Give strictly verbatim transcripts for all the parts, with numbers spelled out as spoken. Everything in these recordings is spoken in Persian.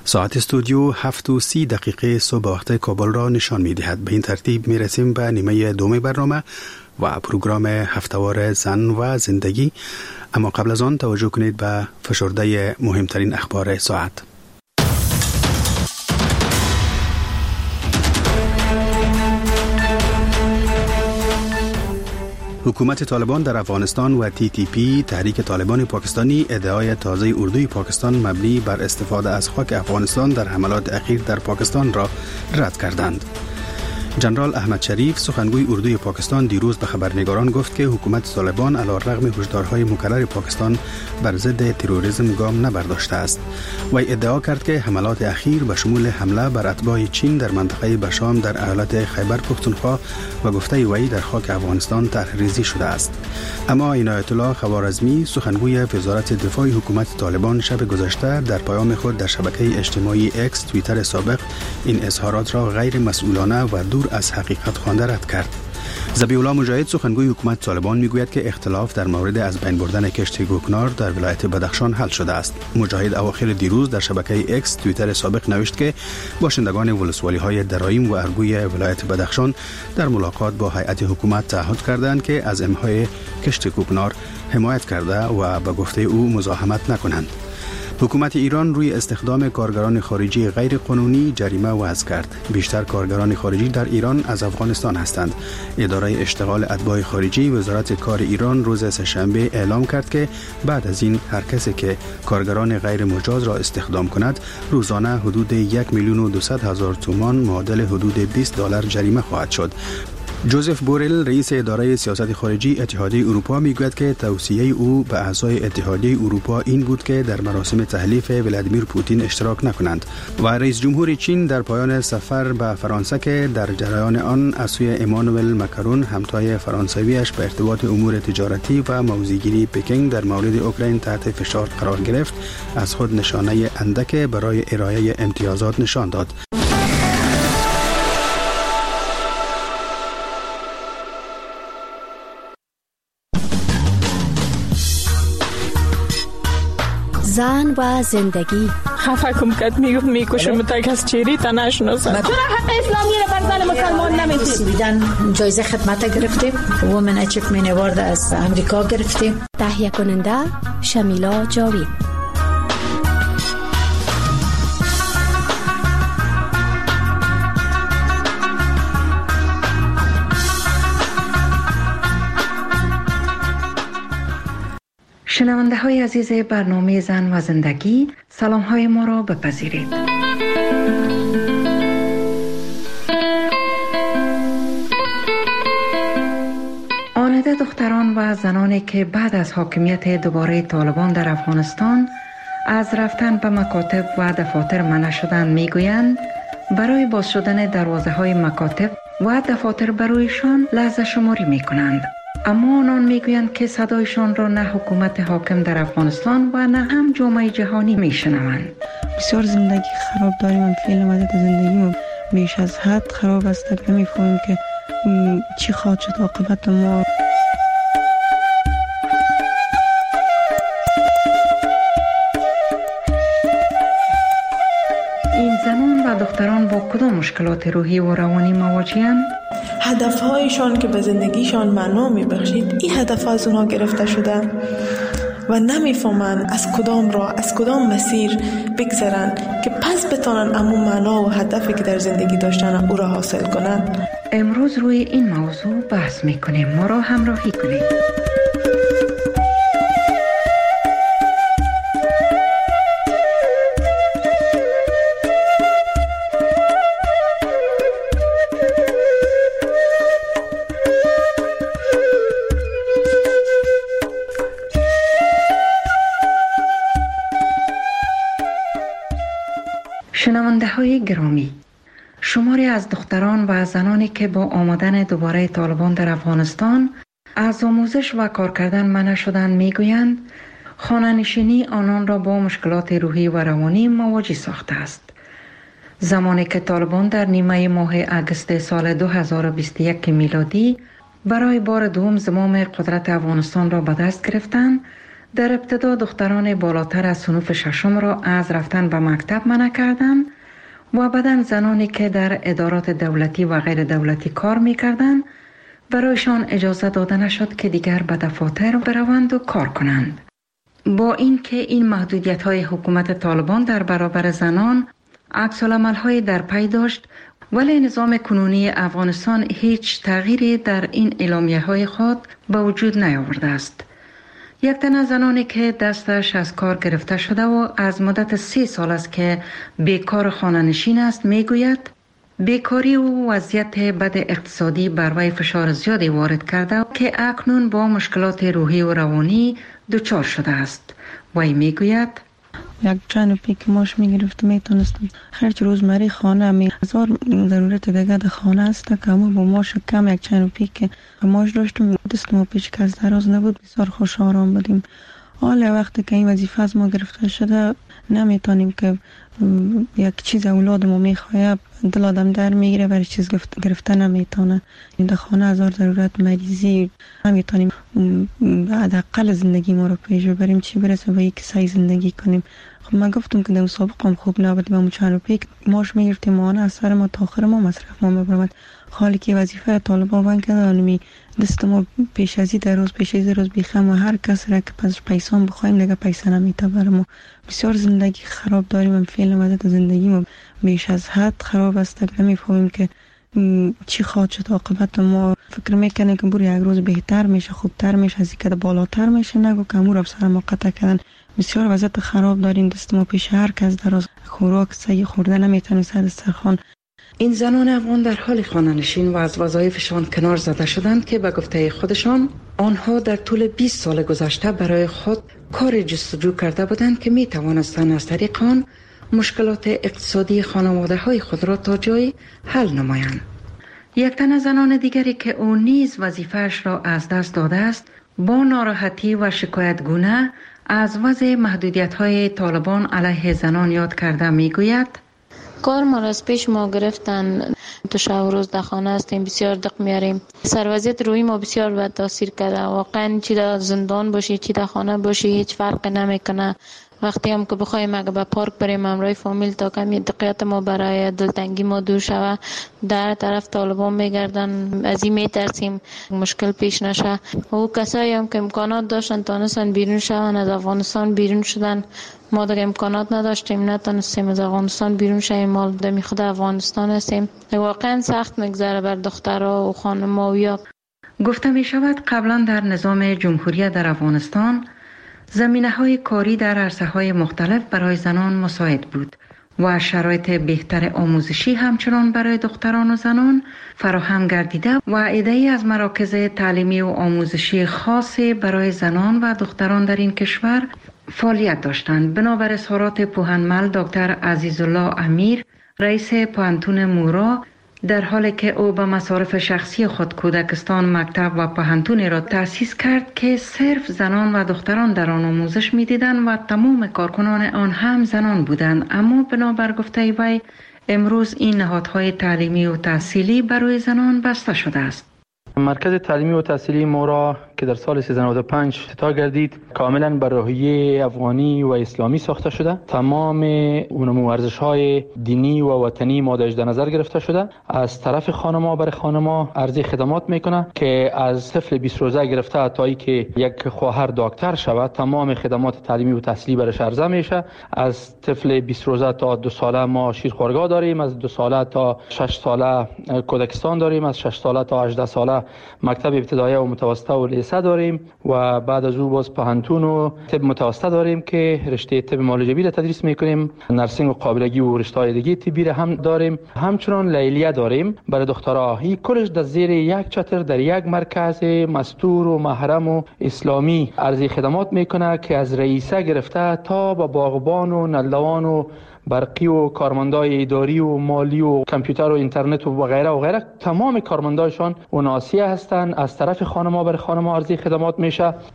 ساعت استودیو هفت و سی دقیقه صبح وقت کابل را نشان می دهد. به این ترتیب می رسیم به نیمه دوم برنامه و پروگرام هفتهوار زن و زندگی. اما قبل از آن توجه کنید به فشرده مهمترین اخبار ساعت. حکومت طالبان در افغانستان و تی تی پی تحریک طالبان پاکستانی ادعای تازه اردوی پاکستان مبنی بر استفاده از خاک افغانستان در حملات اخیر در پاکستان را رد کردند. جنرال احمد شریف سخنگوی اردوی پاکستان دیروز به خبرنگاران گفت که حکومت طالبان علیرغم هشدارهای مکرر پاکستان بر ضد تروریسم گام نبرداشته است. و ادعا کرد که حملات اخیر به شمول حمله بر اتباع چین در منطقه بشام در ایالت خیبر پختونخوا و گفته وی در خاک افغانستان طرح‌ریزی شده است. اما عنایت الله خوارزمی سخنگوی وزارت دفاع حکومت طالبان شب گذشته در پیام خود در شبکه اجتماعی اکس توییتر سابق این اظهارات را غیر مسئولانه و دور از حقیقت خوانده رد کرد. ذبیح الله مجاهد سخنگوی حکومت طالبان میگوید که اختلاف در مورد از بین بردن کشت کوکنار در ولایت بدخشان حل شده است. مجاهد اواخر دیروز در شبکه اکس توییتر سابق نوشت که باشندگان ولسوالی‌های درایم و ارگوی ولایت بدخشان در ملاقات با هیئت حکومت تعهد کردند که از امهای کشت کوکنار حمایت کرده و به گفته او مزاحمت نکنند. حکومت ایران روی استخدام کارگران خارجی غیر قانونی جریمه وضع کرد. بیشتر کارگران خارجی در ایران از افغانستان هستند. اداره اشتغال اتباع خارجی وزارت کار ایران روز سه‌شنبه اعلام کرد که بعد از این هر کسی که کارگران غیر مجاز را استخدام کند روزانه حدود یک میلیون و دویست هزار تومان معادل حدود بیست دلار جریمه خواهد شد. جوزف بورل رئیس اداره سیاست خارجی اتحادیه اروپا میگوید که توصیه او به اعضای اتحادیه اروپا این بود که در مراسم تحلیف ولادیمیر پوتین اشتراک نکنند. و رئیس جمهور چین در پایان سفر به فرانسه که در جریان آن از سوی امانوئل ماکرون همتای فرانسویش به ارتباط امور تجارتی و موضع‌گیری پکینگ در مورد اوکراین تحت فشار قرار گرفت، از خود نشانه اندک برای ارائه امتیازات نشان داد. زن و زندگی. خفه کم کت میگفت میکشم تا از چیری تا نشناسم. چرا حق اسلامی را بر زن مسلمان نمیدید؟ سویدن جایزه خدمت گرفتیم، وومن اچیومنت اوارد از امریکا گرفتیم. تهیه کننده شمیلا جاوید. شنونده های عزیز برنامه زن و زندگی، سلام های ما را بپذیرید. آنده دختران و زنانی که بعد از حاکمیت دوباره طالبان در افغانستان از رفتن به مکاتب و دفاتر منع شدن میگویند برای باز شدن دروازه های مکاتب و دفاتر برایشان لحظه شماری میکنند. اما آنان میگویند که صدایشان را نه حکومت حاکم در افغانستان و نه هم جامعه جهانی میشنوند. بسیار زندگی خراب داریم. من فعلا مدت زندگی بیش از حد خراب است. نمیفهمیم که چی خواهد شد عاقبت ما. این زنان و دختران با کدام مشکلات روحی و روانی مواجه‌اند؟ هدفهایشان که به زندگیشان معنا میبخشید، این هدف از اونها گرفته شده و نمیفهمن از کدام راه، از کدام مسیر بگذرن که پس بتانن امون معنا و هدفی که در زندگی داشتن او را حاصل کنن. امروز روی این موضوع بحث میکنیم. ما را همراهی کنید. شنونده های گرامی، شماری از دختران و زنانی که با آمدن دوباره طالبان در افغانستان از آموزش و کار کردن منع شدن میگویند خانه نشینی آنان را با مشکلات روحی و روانی مواجه ساخته است. زمانی که طالبان در نیمه ماه اگست سال دو هزار و بیست و یک میلادی برای بار دوم زمام قدرت افغانستان را به دست گرفتند، در ابتدا دختران بالاتر از صنف ششم را از رفتن به مکتب منع کردند و بعداً زنانی که در ادارات دولتی و غیر دولتی کار می‌کردند برایشان اجازه داده نشد که دیگر به دفاتر بروند و کار کنند. با اینکه این محدودیت‌های حکومت طالبان در برابر زنان عکس‌العمل‌های در پی داشت، ولی نظام کنونی افغانستان هیچ تغییری در این اعلامیه‌های خود به وجود نیاورده است. یک تن از زنانی که دستش از کار گرفته شده و از مدت سه سال است که بیکار خانه‌نشین است میگوید بیکاری و وضعیت بد اقتصادی بر وی فشار زیادی وارد کرده که اکنون با مشکلات روحی و روانی دچار شده است. وی میگوید یک چند پی که ماش میگرفت میتونستم هرچی روزمره خانه می هزار ضرورت دیگه در خانه است که ما با ماش کم یک چند پی که ماش داشتم دست ما پیش که از دراز نبود بسیار خوش آرام بودیم. حالا وقتی که این وظیفه از ما گرفته شده نمیتونیم که یک چیز اولاد ما میخواه دل آدم در میگیره و چیز گرفته نمیتونه. این در خانه هزار ضرورت مریضی نمیتونیم حداقل زندگی ما رو پیش ببریم چی برسه به یک سعی زندگی کنیم. خب من گفتم که در مسابقه خوب نبود و چند روپیه ماش میگرفتیم ماهانه از سر ما تا آخر ما مصرف ما میبرمد. حالی که وظیفه طالبا بند که دانمی دست ما پیش ازی در روز پیش ازی روز بیخم و هر کس را که پس پیسان بخوایم دیگه پیسه نمیته برم. بسیار زندگی خراب داریم. من فعلا وضعیت زندگی ما بیش از حد خراب است. نمیفهمیم که چی خواهد شد عاقبت. ما فکر میکنیم که بر یک روز بهتر میشه خوبتر میشه از اینکه بالاتر میشه نگو که امور افسر ما قطع کردن. بسیار وضعیت خراب داریم. دست ما پیش هر کس در روز خوراک سعی خورده نمیتونه سر دسترخوان. این زنان افغان در حال خانه‌نشین و از وظایفشان کنار زده شدند که به گفته خودشان آنها در طول بیست سال گذشته برای خود کار جستجو کرده بودند که می توانستند از طریق آن مشکلات اقتصادی خانواده‌های خود را تا جایی حل نمایند. یک تن از زنان دیگری که او نیز وظیفه‌اش را از دست داده است با ناراحتی و شکایتگونه از وضع محدودیت‌های طالبان علیه زنان یاد کرده میگوید کار ما را از پیش ما گرفتن. تو شب و روز در خانه هستیم بسیار دق میاریم. سروازیت روی ما بسیار بد تاثیر کرده. واقعا چی در زندان باشی چی در خانه باشی هیچ فرق نمیکنه. وقتی هم که بخوایم اگه به پارک بریم همراه فامیل تا کمی دقیقت ما برای دلتنگی ما دور شوه در طرف طالبان میگردن. از این میترسیم مشکل پیش نشه. و کسایی هم که امکانات داشتن تانستن بیرون شون از افغانستان بیرون شدن. ما دیگه امکانات نداشتیم نتونستیم از افغانستان بیرون شویم. ما دمی خود افغانستان هستیم. واقعا سخت میگذره بر دخترها و خانم‌ها. گفته می شود قبلا در نظام جمهوریت در افغانستان زمینه‌های کاری در عرصه‌های مختلف برای زنان مساعد بود و شرایط بهتر آموزشی همچنان برای دختران و زنان فراهم گردیده و عده‌ای از مراکز تعلیمی و آموزشی خاصی برای زنان و دختران در این کشور فعالیت داشتند. بنابر اظهارات پوهنمل دکتر عزیزالله امیر رئیس پوهنتون مورا در حالی که او به مصارف شخصی خود کودکستان مکتب و پوهنتونی را تأسیس کرد که صرف زنان و دختران در آن آموزش می‌دیدند و تمام کارکنان آن هم زنان بودند. اما بنابر گفته وی امروز این نهادهای تعلیمی و تحصیلی برای زنان بسته شده است. مرکز تعلیمی و تحصیلی مورا که در سال سیصد و نود و پنج افتتاح گردید کاملا بر روحیه افغانی و اسلامی ساخته شده. تمام اون ارزش‌های دینی و وطنی ماده‌اش در نظر گرفته شده. از طرف خانم‌ها برای خانم‌ها عرضه خدمات میکنه که از طفل بیست روزه گرفته تا اینکه یک خواهر دکتر شود تمام خدمات تعلیمی و تحصیلی برش عرضه میشه. از طفل بیست روزه تا دو ساله ما شیرخوارگاه داریم. از دو ساله تا شش ساله کودکستان داریم. از شش ساله تا هجده ساله مکتب ابتدایی و متوسطه و لیسه داریم و بعد از او باز پوهنتون و طب متوسطه داریم که رشته طب معالجوی را تدریس میکنیم. نرسینگ و قابلگی و رشته‌های دیگه طبی را هم داریم. همچنان لیلیه داریم برای دخترها. این کلش در زیر یک چتر در یک مرکز مستور و محرم و اسلامی عرضه خدمات میکنه که از رئیسه گرفته تا با باغبان و نلوان و برقی و کارمندای اداری و مالی و کامپیوتر و اینترنت و غیره و غیره تمام کارمندایشان و ناسیه هستند. از طرف خانم‌ها برای خانم‌ها عرضه خدمات میشه.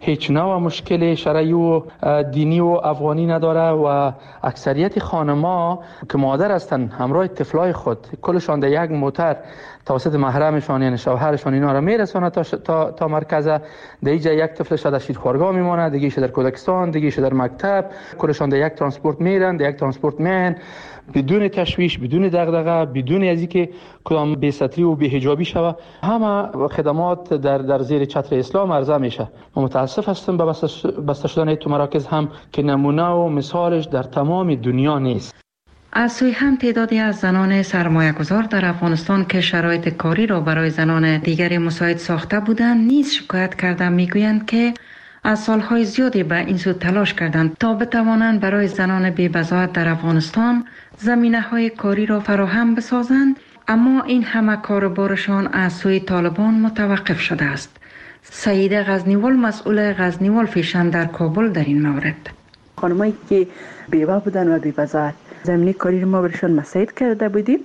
هیچ نوع مشکل شرعی و دینی و افغانی نداره و اکثریت خانم‌ها که مادر هستن همراه طفلای خود کلشان در یک موتر توسط محرمشان یعنی شوهرشان اینا را میرسونه تا, تا, تا مرکز. در اینجا یک طفلش در شیرخوارگاه میمونه، دیگه‌اش در کودکستان، دیگه‌اش در مکتب، کلشان در یک ترانسپورت میرن، در یک ترانسپورت میان بدون تشویش، بدون دغدغه، بدون از اینکه کدام بی‌ستری و بی‌حجابی شوه. همه خدمات در در زیر چتر اسلام عرضه میشه. ما متاسف هستم به بسته شدن تو مراکز هم که نمونه و مثالش در تمام دنیا نیست. از سوی هم تعدادی از زنان سرمایه‌گذار در افغانستان که شرایط کاری را برای زنان دیگری مساعد ساخته بودند نیز شکایت کردند. میگویند که از سالهای زیادی به این سو تلاش کردند تا بتوانند برای زنان بی‌بضاعت در افغانستان زمینه‌های کاری را فراهم بسازند، اما این همه کاربارشان از سوی طالبان متوقف شده است. سعید غزنیوال مسئول غزنیوال فیشن در کابل در این مورد: خانمایی که بیوه بودن و بی‌بضاعت زمینه کاری ما برشان مساعد کرده بودیم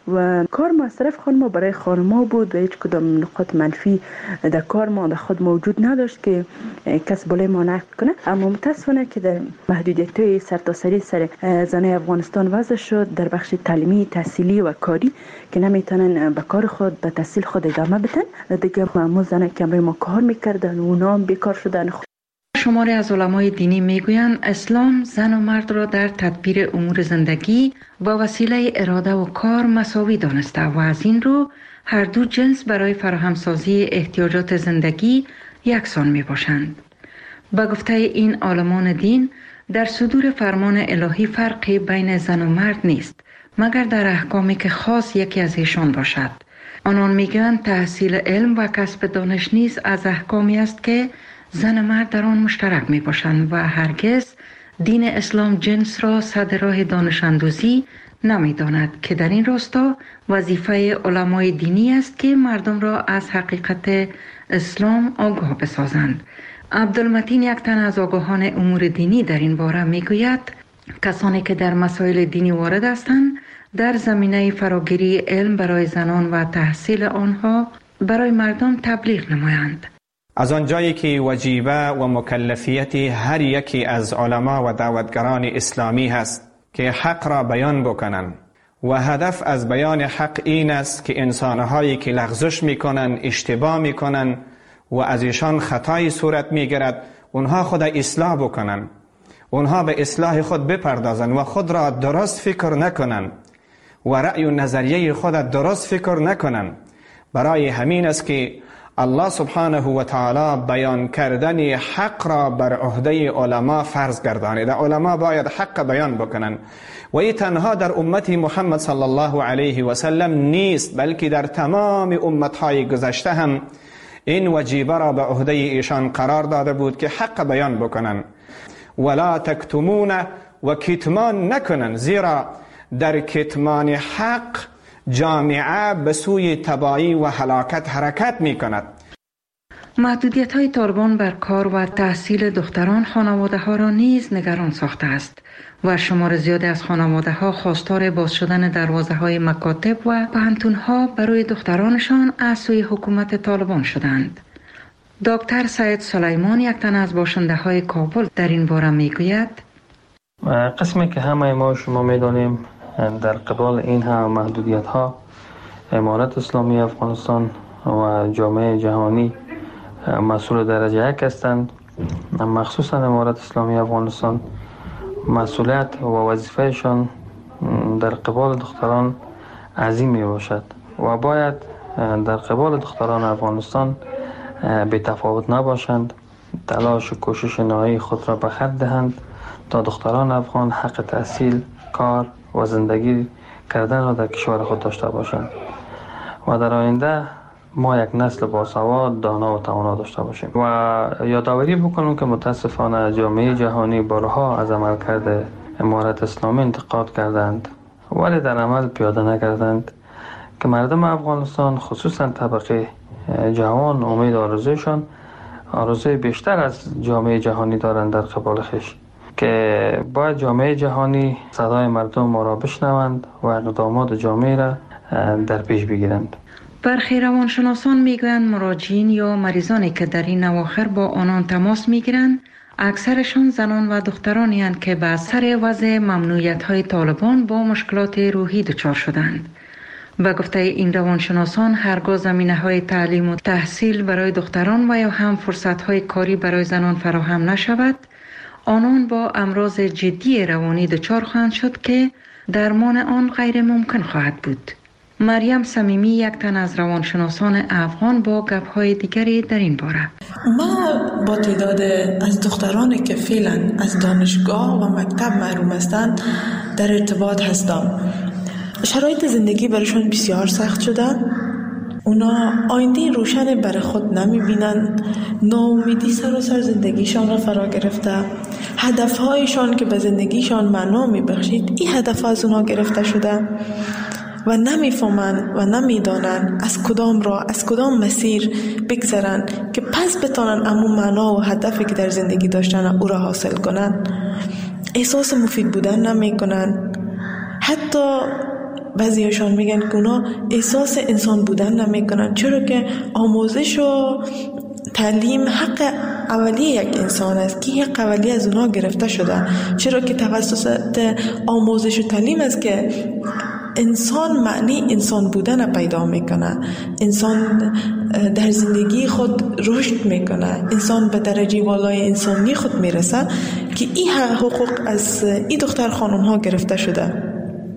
و کار مصرف خانم برای خانم بود و هیچ کدام نقاط منفی در کار ما در خود موجود نداشت که کس بالای ما نقد کنه. اما متاسفانه که در محدودیت های سرتاسری سر زنای افغانستان وضع شد در بخش تعلیمی، تحصیلی و کاری که نمیتونن به کار خود، به تحصیل خود ادامه بدن. دیگه معمول زنای که برای ما کار میکردن و اونا هم بیکار شدن. شماری از علمای دینی میگویند اسلام زن و مرد را در تدبیر امور زندگی با وسیله اراده و کار مساوی دانسته و از این رو هر دو جنس برای فراهمسازی احتیاجات زندگی یکسان می باشند. با گفته این عالمان دین در صدور فرمان الهی فرقی بین زن و مرد نیست مگر در احکامی که خاص یکی از ایشان باشد. آنان میگویند تحصیل علم و کسب دانش نیز از احکامی است که زن و مرد در آن مشترک می باشند و هرگز دین اسلام جنس را صد راه دانش اندوزی نمی داند که در این راستا وظیفه علمای دینی است که مردم را از حقیقت اسلام آگاه بسازند. عبدالمتین یک تن از آگاهان امور دینی در این باره می گوید کسانی که در مسائل دینی وارد هستند در زمینه فراگیری علم برای زنان و تحصیل آنها برای مردم تبلیغ نمایند. از آنجایی که وجیبه و مکلفیت هر یکی از علما و دعوتگران اسلامی هست که حق را بیان بکنند و هدف از بیان حق این است که انسانهایی که لغزش میکنن، اشتباه میکنن و از ایشان خطای صورت میگیرد اونها خود اصلاح بکنن، اونها به اصلاح خود بپردازن و خود را درست فکر نکنن و رأی و نظریه خود درست فکر نکنن. برای همین است که الله سبحانه و تعالی بیان کردن حق را بر عهده علما فرض گردانیده. علما باید حق بیان بکنن و این تنها در امت محمد صلی الله علیه و سلم نیست بلکه در تمام امتهای گذشته هم این وجیبه را به عهده ایشان قرار داده بود که حق بیان بکنن. ولا تکتمون و کتمان نکنن، زیرا در کتمان حق جامعه به سوی تباهی و هلاکت حرکت می کند. محدودیت های طالبان بر کار و تحصیل دختران خانواده ها را نیز نگران ساخته است و شمار زیادی از خانواده ها خواستار باز شدن دروازه های مکاتب و پوهنتون ها برای دخترانشان از سوی حکومت طالبان شدند. دکتر سید سلیمان یک تن از باشنده های کابل در این باره می گوید قسمی که همه ما شما می دانیم در قبال این هم محدودیت ها امارت اسلامی افغانستان و جامعه جهانی مسئول درجه یک هستند. مخصوصا امارت اسلامی افغانستان مسئولیت و وظیفهشان در قبال دختران عظیم می باشد و باید در قبال دختران افغانستان بی تفاوت نباشند، تلاش و کوشش نهایی خود را به خرج دهند تا دختران افغان حق تحصیل، کار و زندگی کردن را در کشور خود داشته باشند و در آینده ما یک نسل باسواد، دانا و توانا داشته باشیم. و یادآوری بکنم که متاسفانه جامعه جهانی بارها از عملکرد امارت اسلامی انتقاد کردند ولی در عمل پیاده نکردند که مردم افغانستان خصوصا طبقه جوان امید آرزویشان آرزوی بیشتر از جامعه جهانی دارند در قبال خویش، که باید جامعه جهانی صدای مردم ما را بشنوند و اقدامات جامعه را در پیش بگیرند. برخی روانشناسان میگویند مراجعین یا مریضانی که در این اواخر با آنان تماس میگیرند اکثرشان زنان و دخترانی هستند که به اثر وضع ممنوعیت‌های طالبان با مشکلات روحی دچار شدند. به گفته این روانشناسان هرگاه زمینه‌های تعلیم و تحصیل برای دختران و یا هم فرصت‌های کاری برای زنان فراهم نشود، آنان با امراض جدی روانی دچار خواهند شد که درمان آن غیر ممکن خواهد بود. مریم صمیمی یک تن از روانشناسان افغان با گپ‌های دیگری در این باره. ما با تعداد از دخترانی که فعلا از دانشگاه و مکتب محروم هستند در ارتباط هستم. شرایط زندگی برایشان بسیار سخت شده. اونا آینده روشن برای خود نمیبینن، ناامیدی سراسر زندگیشان را فرا گرفته. هدفهایشان که به زندگیشان معنا میبخشید این هدف از اونا گرفته شده و نمیفهمن و نمیدانن از کدام راه، از کدام مسیر بگذرن که پس بتانن امو معنا و هدفی که در زندگی داشتن او را حاصل کنن. احساس مفید بودن نمیکنن. حتی بعضیشان میگن که اونا احساس انسان بودن نمیکنن، چرا که آموزش و تعلیم حق اولیه یک انسان است که حق اولیه از اونا گرفته شده، چرا که توسط آموزش و تعلیم است که انسان معنی انسان بودن پیدا میکنه، انسان در زندگی خود رشد میکنه، انسان به درجه والای انسانی خود میرسه که این حقوق از این دختر خانم ها گرفته شده.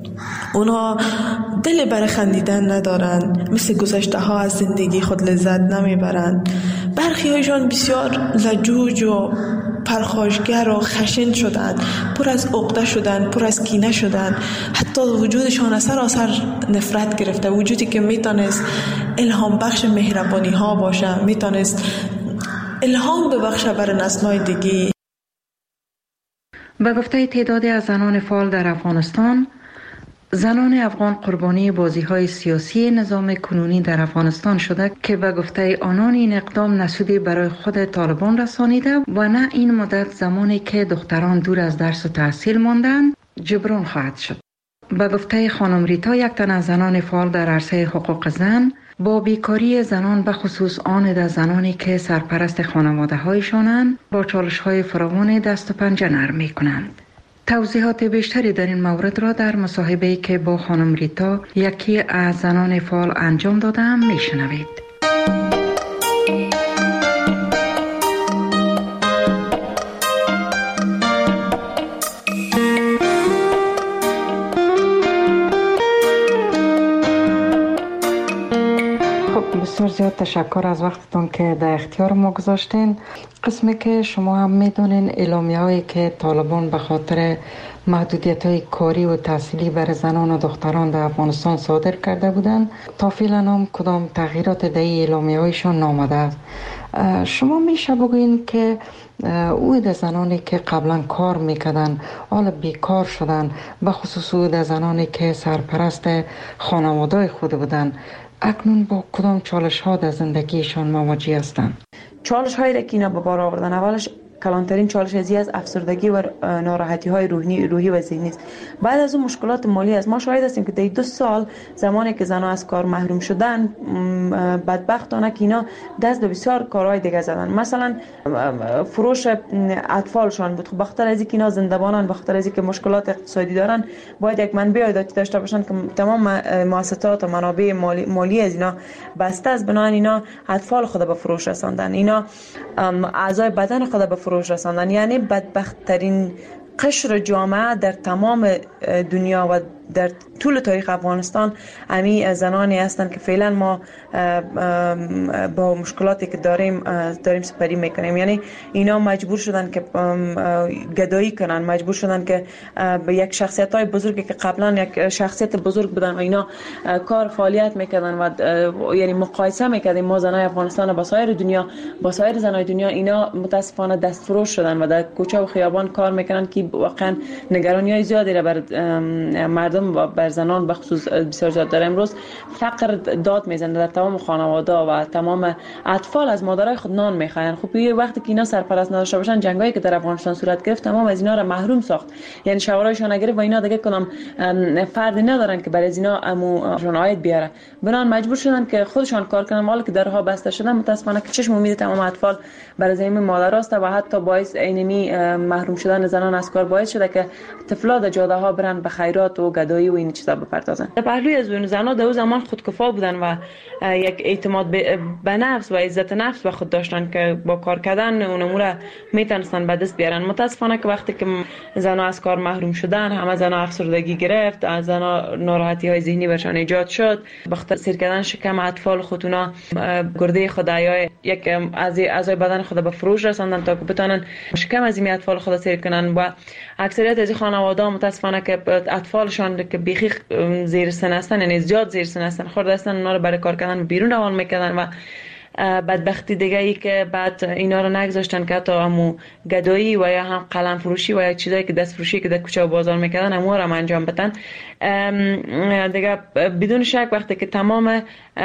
اونا دل بر خندیدن ندارن، مثل گذشته ها از زندگی خود لذت نمیبرن. برخی هایشان بسیار لجوج و پرخاشگر و خشن شدند، پر از عقده شدند، پر از کینه شدند. حتی وجودشان سراسر نفرت گرفته، وجودی که میتونست الهام بخش مهربانی ها باشه، میتونست الهام ببخشه بر نسل‌های دیگه. به گفته تعدادی از زنان فعال در افغانستان، زنان افغان قربانی بازی‌های سیاسی نظام کنونی در افغانستان شده که به گفته آنان این اقدام نسودی برای خود طالبان رسانیده و نه این مدت زمانی که دختران دور از درس و تحصیل ماندند جبران خواهد شد. به گفته خانم ریتا، یک تن از زنان فعال در عرصه حقوق زن، با بیکاری زنان به خصوص آن در زنانی که سرپرست خانواده هایشانند با چالش های فراوان دست و پنجه نرم می کنند. توضیحات بیشتری در این مورد را در مصاحبه‌ای که با خانم ریتا یکی از زنان فعال انجام دادم می شنوید. بسیار زیاد تشکر از وقتتون که در اختیار ما گذاشتین. قسمی که شما هم میدونین اعلامیه هایی که طالبان به خاطر محدودیت های کاری و تحصیلی بر زنان و دختران در افغانستان صادر کرده بودند، تا فعلا هم کدام تغییرات در این اعلامیه هایشان نامده است. شما میشه بگوین که او در زنانی که قبلا کار میکردن حالا بیکار شدن، به خصوص او در زنانی که سرپرست خانواده خود بودن، اکنون با کدام چالش ها در زندگیشان مواجه هستند؟ چالش هایی که اینا به بار آوردن، اولش کلانترین چالش ازی از افسردگی و ناراحتی های روحی روحی و ذهنی است. بعد از اون مشکلات مالی است. ما شاهد هستیم که در دو سال زمانی که زنان از کار محروم شدن، بدبختانه که اینا دست به بسیار کارهای دیگه زدن. مثلا فروش اطفالشان بود. بخاطر از اینکه اینا زنده‌بانن، بخاطر از اینکه مشکلات اقتصادی دارن، باید یک منبع عایداتی داشته باشن که تمام مؤسسات و منابع مالی, مالی از اینا بسته است. بنابراین اینا اطفال خود به فروش رساندن، اینا اعضای بدن خود به فروش رساندن. یعنی بدبخت ترین قشر جامعه در تمام دنیا و در طول تاریخ افغانستان امی زنانی هستند که فعلا ما با مشکلاتی که داریم داریم سپری میکنیم. یعنی اینا مجبور شدن که گدایی کنن، مجبور شدن که به یک شخصیت های بزرگی که قبلا یک شخصیت بزرگ بودن و اینا کار فعالیت میکردن و یعنی مقایسه میکردیم ما زنای افغانستان با سایر دنیا، با سایر زنای دنیا، اینا متاسفانه دستفروش شدن و در کوچه و خیابان کار میکنن که واقعا نگرانی های زیادی را بر مردم مردم بر زنان به خصوص بسیار زیاد در امروز فقر داد میزنه در تمام خانواده و تمام اطفال از مادرای خود نان میخواین. خب یه وقتی که اینا سرپرست نداشته باشن، جنگایی که در افغانستان صورت گرفت تمام از اینا را محروم ساخت، یعنی شوارایشان نگرفت و اینا دیگه کنم فرد ندارن که برای اینا اموشون عاید بیاره، بنان مجبور شدن که خودشان کار کنن. حالا که درها بسته شدن متاسفانه که چشم امید تمام اطفال برای زمین مادراست و حتی باعث اینمی محروم شدن زنان از کار باعث شده که طفلا در جاده ها برن به خیرات و گدایی و این چیزا بپردازن. در پهلوی از اون زنا در اون زمان خودکفا بودن و یک اعتماد به نفس و عزت نفس به خود داشتن که با کار کردن اون امور میتونستن به دست بیارن. متاسفانه که وقتی که زنا از کار محروم شدن، همه زنا افسردگی گرفت، از زنا ناراحتی های ذهنی برشان ایجاد شد، به خاطر سیر کردن شکم اطفال خودونا گرده خود یا یک از اعضای بدن خود به فروش رساندن تا که بتونن شکم از این اطفال خود سیر کنن. و اکثریت از خانواده متاسفانه که اطفالشان که بیخی زیر سن هستن، یعنی زیاد زیر سن هستن، خورده هستن، اونا رو برای کار کردن بیرون روان میکردن و بدبختی دیگه ای که بعد اینا رو نگذاشتن که حتی همو گدایی و یا هم قلم فروشی و یا چیزایی که دست فروشی که در کوچه و بازار میکردن همو رو انجام بدن دیگه. بدون شک وقتی که تمام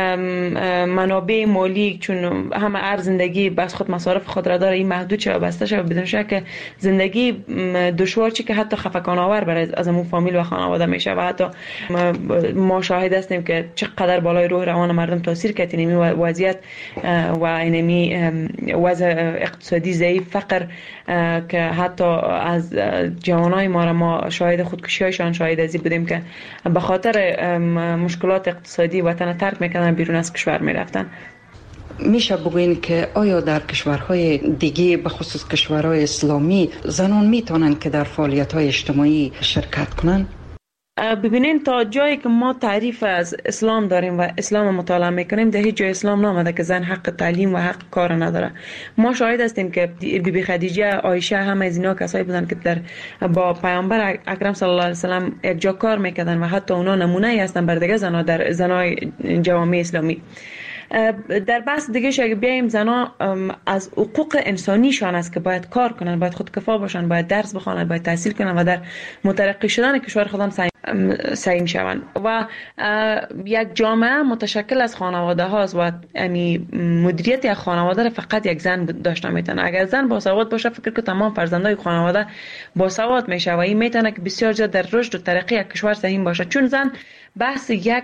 منابع مالی، چون همه ارز زندگی بس خود مصارف خود را داره، این محدود شده و بسته شده، بدون شک زندگی دشوار چی که حتی خفقان آور برای از همون فامیل و خانواده میشه و حتی ما شاهد هستیم که چقدر بالای روح روان مردم تاثیر کرد این وضعیت و اینمی وضع اقتصادی ضعیف، فقر که حتی از جوانای ما را ما شاهد خودکشی‌هایشان شاهد ازی بودیم که به خاطر مشکلات اقتصادی وطن ترک میکنن، بیرون از کشور میرفتن. میشه بگوین که آیا در کشورهای دیگه به خصوص کشورهای اسلامی زنان میتونن که در فعالیت‌های اجتماعی شرکت کنن؟ ببینین تا جایی که ما تعریف از اسلام داریم و اسلام مطالعه میکنیم، در هیچ جای اسلام نامده که زن حق تعلیم و حق کار نداره. ما شاهد هستیم که بی بی خدیجه، عایشه، همه از اینا کسایی بودن که در با پیامبر اکرم صلی الله علیه و سلم یک جا کار میکردن و حتی اونا نمونه ای هستن بر دیگه زنا در زنای جوامع اسلامی. در بحث دیگه اگه بیایم، زنا از حقوق انسانیشان است که باید کار کنن، باید خودکفا باشن، باید درس بخوانن، باید تحصیل کنن و در مترقی شدن کشور خودم سعی میشوند. و یک جامعه متشکل از خانواده هاست و یعنی مدیریت یک خانواده را فقط یک زن داشته میتونه. اگر زن باسواد باشه، فکر که تمام فرزندای خانواده باسواد میشه و این میتونه که بسیار زیاد در رشد و ترقی یک کشور سهم باشه. چون زن بحث یک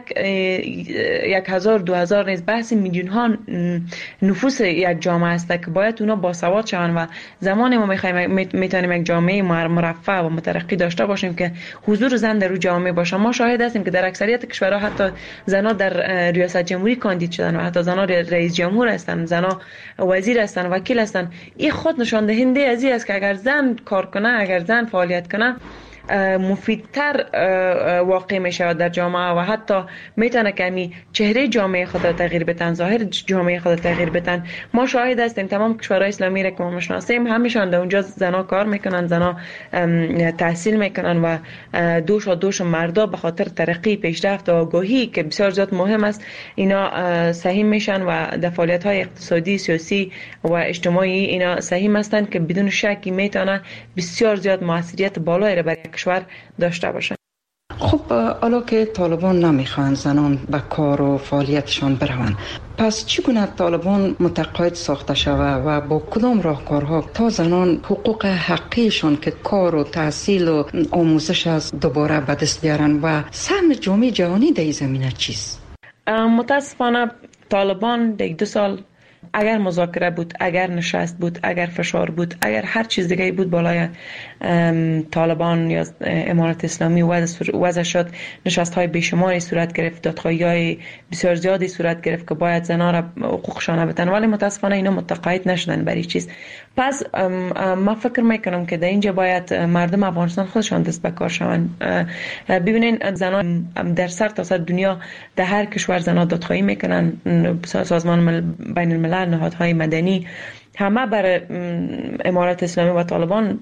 یک هزار دو هزار نیست، بحث میلیون ها نفوس یک جامعه است که باید اونا باسواد شوند و زمانی ما میخوایم میتونیم یک جامعه مرفه و مترقی داشته باشیم که حضور زن در اون جامعه باشه. ما شاهد هستیم که در اکثریت کشورها حتی زنها در ریاست جمهوری کاندید شدن و حتی زنها رئیس جمهور هستند، زنها وزیر هستند، وکیل هستند. این خود نشان دهنده از این است که اگر زن کار کنه، اگر زن فعالیت کنه، مفیدتر واقع می شود در جامعه و حتی میتونه کمی چهره جامعه خود را تغییر بدن، ظاهر جامعه خود را تغییر بدن. ما شاهد هستیم تمام کشورهای اسلامی را که ما میشناسیم همیشان در اونجا زنا کار میکنن، زنا تحصیل میکنن و دوش و دوش مردا به خاطر ترقی، پیشرفت و آگاهی که بسیار زیاد مهم است، اینا سهم میشن و در فعالیت های اقتصادی، سیاسی و اجتماعی اینا سهم هستند که بدون شکی میتونه بسیار زیاد موثریت بالایی را برای کشور داشته باشه. خب حالا که طالبان نمیخوان زنان به کار و فعالیتشان بروند، پس چگونه طالبان متقاعد ساخته شود و با کدام راهکارها تا زنان حقوق حقیقشان که کار و تحصیل و آموزش است دوباره به دست بیارن و سهم جامعه جهانی در این زمینه چیست؟ متاسفانه طالبان در دو سال اگر مذاکره بود، اگر نشست بود، اگر فشار بود، اگر هر چیز دیگه بود بالای طالبان یا امارت اسلامی وضع شد، نشست های بیشماری صورت گرفت، دادخواهی های بسیار زیادی صورت گرفت که باید زنها را حقوقشان بدن، ولی متاسفانه اینا متقاعد نشدن برای چیز. پس ما فکر میکنم که در اینجا باید مردم افغانستان خودشان دست به کار شوند. ببینین زنها در سر تا سر دنیا در هر کشور زنها دادخواهی میکنن، سازمان بین الملل، نهادهای مدنی همه بر امارت اسلامی و طالبان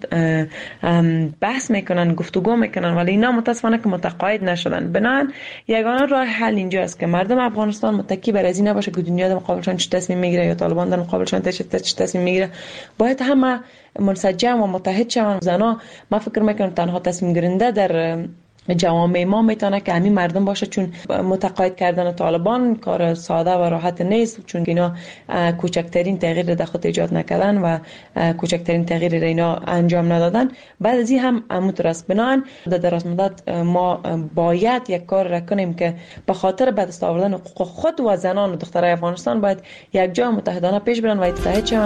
بحث میکنن، گفتگو میکنن، ولی اینا متاسفانه که متقاعد نشدن. بنابراین یگانه راه حل اینجا است که مردم افغانستان متکی بر از این نباشه که دنیا در مقابلشان چه تصمیم میگیره یا طالبان در مقابلشان چه تصمیم میگیره. باید همه منسجم و متحد شوند. زنا ما فکر میکنم تنها تصمیم گیرنده در جوامع ما میتونه که همین مردم باشه، چون متقاعد کردن طالبان کار ساده و راحت نیست، چون اینا کوچکترین تغییر در خود ایجاد نکردن و کوچکترین تغییر را اینا انجام ندادن. بعد از این هم همونطور است. بنابراین در دراز مدت ما باید یک کار را کنیم که به خاطر به دست آوردن حقوق خود و زنان و دخترای افغانستان باید یک جا متحدانه پیش برن و اتحاد شوند.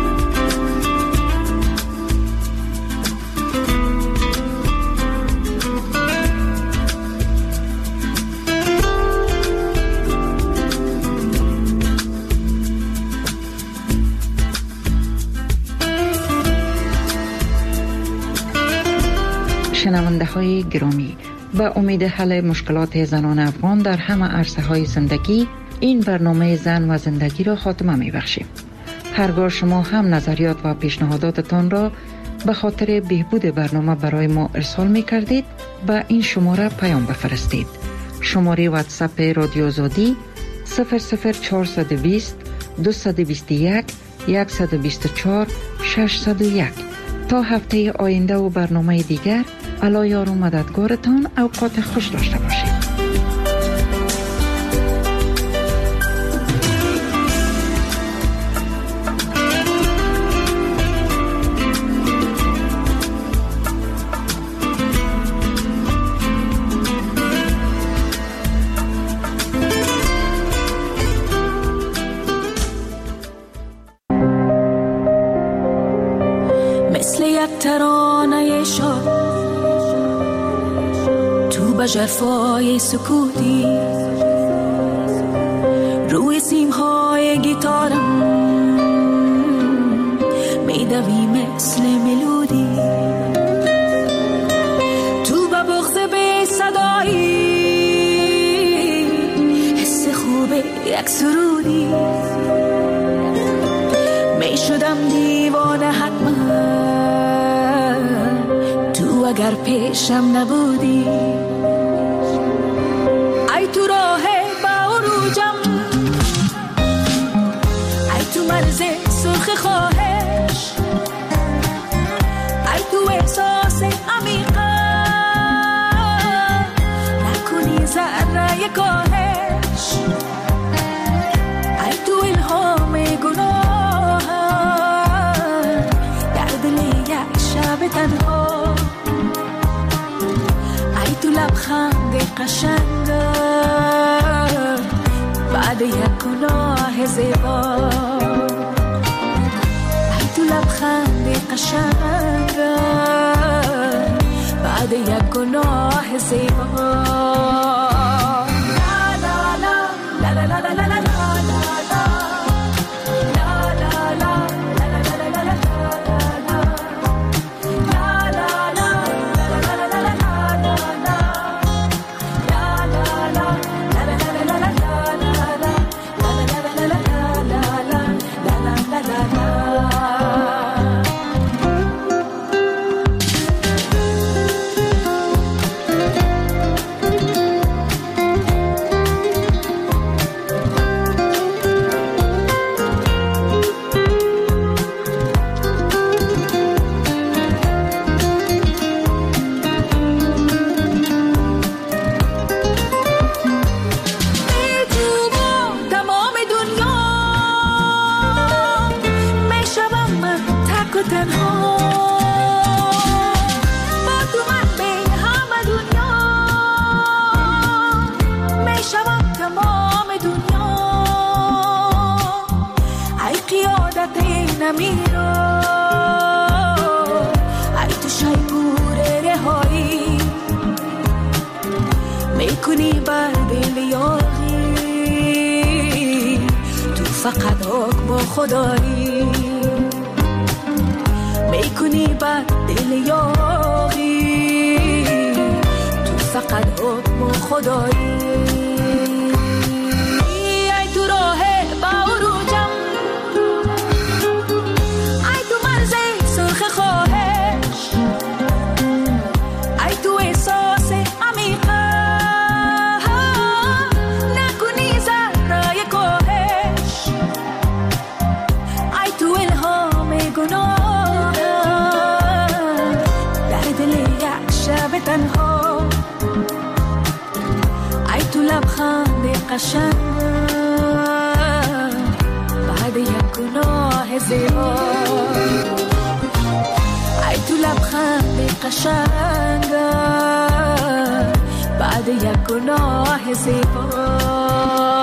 شنونده های گرامی، به امید حل مشکلات زنان افغان در همه عرصه های زندگی، این برنامه زن و زندگی را خاتمه می بخشیم. هرگاه شما هم نظریات و پیشنهاداتتان را به خاطر بهبود برنامه برای ما ارسال می کردید، به این شماره پیام بفرستید. شماره واتساپ رادیو آزادی صفر صفر چهارصد و بیست دویست و بیست و یک صد و بیست و چهار ششصد و یک. تا هفته آینده و برنامه دیگر، الله یار و مددگارتان. اوقات خوش داشته باشید. مثل یک ترانه شاد تو به ژرفای سکوتی، روی سیمهای گیتارم میدوی مثل ملودی، تو به بغض بی صدایی حس خوب یک سرودی، میشدم دیوانه حتما تو اگر پیشم نبودی. ای تو راه با عروجم، ای تو مرز سرخ خواهش، ای تو احساس عمیقم نکنی ذره کاهش، ای تو الهام گناه در دل یک شب تنها، ای تو لبخند قشنگ بعد یک گناه زیبا، ای تو لبخند قشنگ بعد یک گناه زیبا. فقط حق با خدایی میکنی بر دل یاری، تو فقط حق با خدایی. ای تو راه با عروجم، ای تو مرز سرخ خواهش، ای تو احساس عمیقم نکنی ذره کاهش، ای تو الهام گناه در دل یک شب تنها، ها، ای تو لبخند قشنگ بعد یک گناه زیبا، ای تو لبخند قشنگ بعد یک گناه زیبا.